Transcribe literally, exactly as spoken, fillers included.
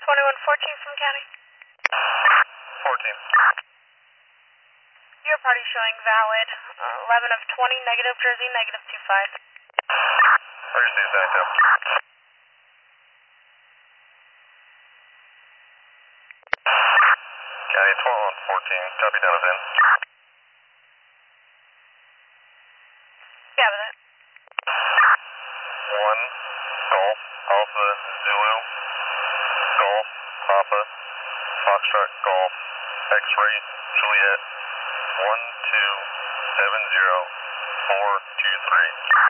twenty-one fourteen from County. fourteen. Your party showing valid. Uh, eleven of twenty, negative Jersey, negative two five. Received active. County twenty-one fourteen, copy down of in. Yeah, with it. one, Golf, Alpha, Zulu, Golf, Papa, Foxtrot, Golf, X-Ray, Juliet, one two seven zero four two three.